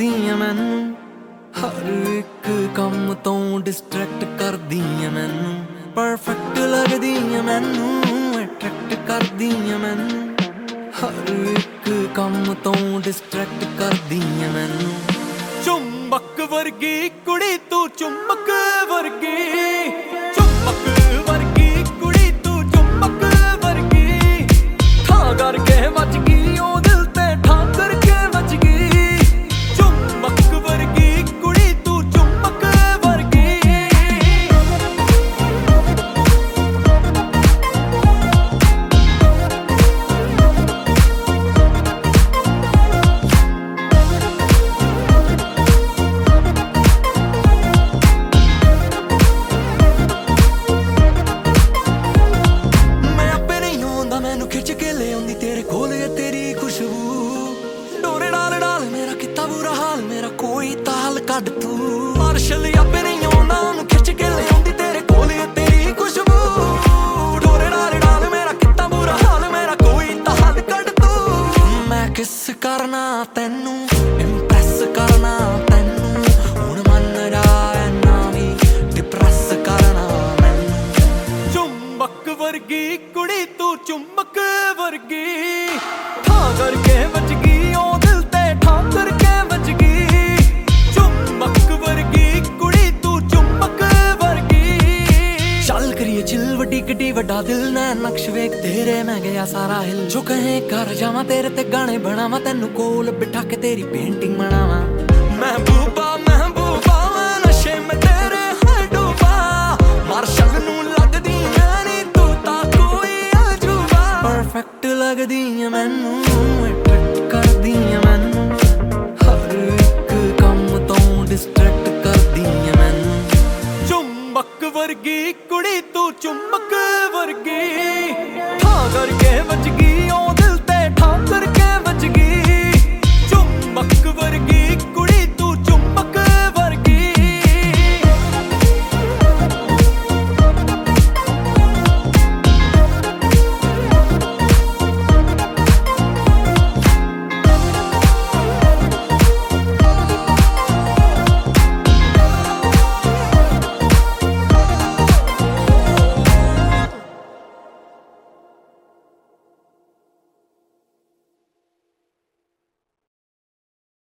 करदी है मैनू, हर एक काम तो डिस्ट्रैक्ट करदी है मैनू, परफेक्ट लगदी है मैनू, अट्रैक्ट करदी है मैनू, हर एक काम तो डिस्ट्रैक्ट करदी है मैनू। चुंबक वर्गी कुड़ी तू चुंबक वर्गी, चुंबक वर्गी कुड़ी तू चुंबक वर्गी, ठा करके बच गई ओ दिल ते ठा करके बच गई। चुंबक वर्गी कुड़ी तू चुंबक वर्गी। मैनू खिच के ले आंदी तेरे कोल तेरी खुशबू, डोरे डाल डाल मेरा कितना बुरा हाल, मेरा कोई ताल कड तू। मार्शल आपे नहीं आंदा ओनू खिच के ले आंदी तेरे कोल तेरी खुशबू, डोरे डाल डाल मेरा कितना बुरा हाल, मेरा कोई ताल कड तू। मैं किस करना तैनू, इंप्रेस करना तैनू, हुण मन जाए ना भी डिप्रेस करना मैनू। चुंबक वर्गी कुड़ी तू चुंबक वर्गी, ठा करके बच गई ओ दिल ते ठा करके बच गई। चुंबक वर्गी कुड़ी तू चुंबक वर्गी। चल करिए चिल वड्डी गड्डी वड्डा दिल नै नक्श वेख तेरे मैं गया सारा हिल, जो कहे कर जावा तेरे ते गाने बनावा, तैनू कोल बिठा के तेरी पेंटिंग बनावा। महबूबा महबूबा मैं नशे में तेरे है डूबा, मार्शल नू लगदी नहीं तू ता कोई अजूबा। परफेक्ट लगदी है मैनू, अट्रैक्ट करदी है मैनू, हर एक काम तो डिस्ट्रैक्ट करदी है मैनू। चुंबक वर्गी कुड़ी तू चुंबक वर्गी, ठा करके बच गई